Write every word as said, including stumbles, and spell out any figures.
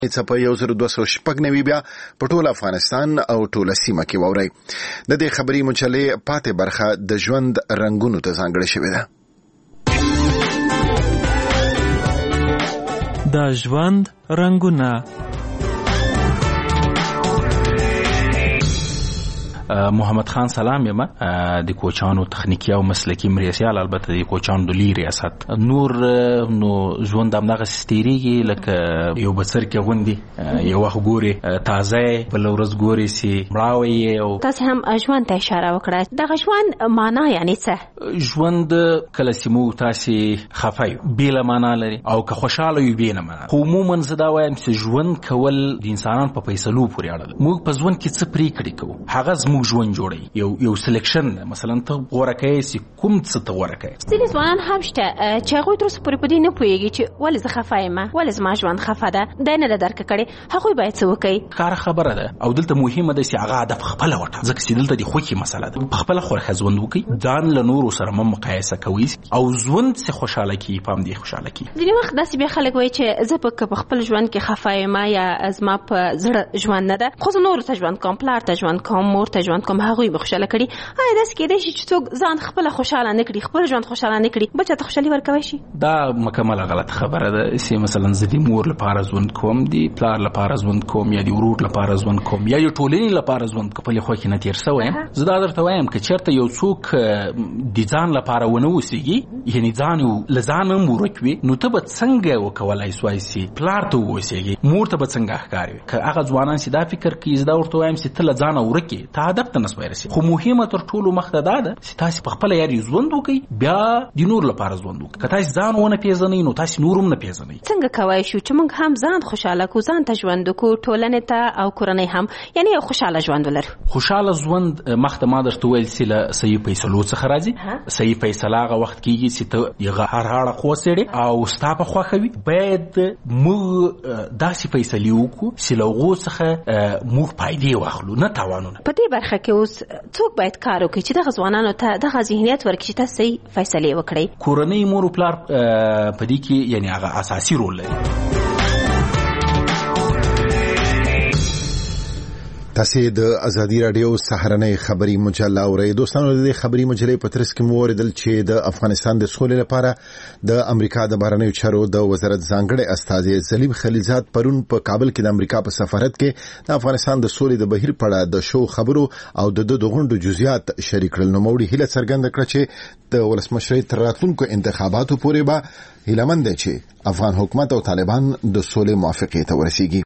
څپه یو زر دوه سوه شپږ نوي بیا په ټول افغانستان او ټوله سیمه کې واورئ. د دې خبري مجلې پاتې برخه د ژوند رنګونو ته ځانګړې شوې ده. د ژوند رنګونه. محمد خان سلام یم، د کوچانو تخنیکی او مسلکی مریسیال، البته د کوچانو د لوی ریاست نور نو ژوند همدغه ستیریږي لکه یو بڅر کې غوندي، یو وخت ګوري تازه بل ورځ ګوري سي مړاوي. او تاسو هم ژوند ته اشاره وکړه، دغه ژوند معنا یعنی څه؟ ژوند کله سیمو تاسو خفای بیل معنا لري او که خوشاله وي بینه معنا. خو عموما زه دا وایم چې ژوند کول د انسانانو په فیصلو پورې اړه ده. موږ په ژوند کې څه پریکړې کوو، هغه ژوند جوړي. یو یو سلیکشن مثلا ته غوړه کوي چې کوم څه ته غوړه کوي. ځینې ځوانان هم شته چې هغوی تر اوسه پورې په دې نه پوهېږي چې ولې زه خفه یم، ولې زما ژوند خفه ده، دی نه ده درک کړې. هغوی باید څه وکړي؟ ښکاره خبره ده او دلته مهمه ده چې هغه هدف خپله وټاکي، ځکه چې دلته د خوښۍ مسله ده. په خپله خوښه ژوند وکړي، ځان له نورو سره مه مقایسه کوئ او ژوند څه خوشحاله کړي، په همدې خوشحاله کړي. ځینې وخت داسې بیا خلک وایي چې زه په خپل ژوند کې خفه یم یا زما په زړه ژوند نه ده، خو زه نورو ته ژوند کوم، پلار ته ژوند کوم، مور ته ژوند کوم، هغوی به خوشاله کړي. آیا داسې کېدای شي چې څوک ځان خپله خوشاله نه کړي، خپل ژوند خوشاله نه کړي، بل چا ته خوشالي ورکوی شي؟ دا مکمله غلط خبره ده. چې مثلا زه د مور لپاره ژوند کوم، د پلار لپاره ژوند کوم، یا د ورور لپاره ژوند کوم، یا د ټولنې لپاره ژوند کوم، په خوښۍ نه تیر شوی یم. زه دا درته وایم که چېرته یو څوک د ځان لپاره ونه اوسېږي، یعنې ځان له ځانه هم ورک وي، نو ته به څنګه وکولای سوای چې پلار ته واوسېږي، مور ته به څنګه ښکار وي؟ که هغه ځوانان چې دا فکر کوي، زه دا ورته وایم چې ته له ځانه ورک یې، ته هدف ته نه سوای رسېدلی. خو مهمه تر ټولو مخته دا ده چې تاسو په خپل یاري ژوند وکړئ، بیا د نور لپاره ژوند وکړئ. که تاسو ځان ونه پیژنئ نو تاسو نور هم نه پیژنئ. څنګه کوای شو چې موږ هم ځان خوشاله کو، ځان ته ژوند وکړو، ټولنې ته او کورنۍ هم، یعنی یو خوشاله ژوند ولرو؟ خوشاله ژوند مخته ما درته ویل چې له صحیح فیصلو څخه راځي. صحیح فیصله هغه وخت کېږي چې ته یې هر اړخ وڅېړې او ستا په خوښه وي. باید موږ داسې فیصلې وکړو چې له هغو څخه موږ فایدې واخلو، نه تاوانونه. په دې برخه کې اوس څوک باید کار وکړي چې دغه ځوانانو ته دغه ذهنیت ورکړي چې تاسو صحیح فیصلې وکړئ؟ کورنۍ، مور او پلار په دې کې یعنی هغه اساسي رول لري. تاسو د ازادي رادیو سهارنۍ خبري مجله اورئ. دوستانو، د خبري مجلې په ترڅ کې مو اوریدل چې د افغانستان د سولې لپاره د امریکا د بهرنیو چارو د وزارت ځانګړي استازي زلیب خلیلزاد پرون په کابل کې د امریکا په سفارت کې د افغانستان د سولې د بهیر په اړه د شو خبرو او د د غونډو جزئیات شریک کړل. نو موړي هیله څرګنده کړه چې د ولسمشرۍ تر راتلونکو انتخاباتو پورې به هیله مند دي چې افغان حکومت او طالبان د سولې موافقې ته ورسیږي.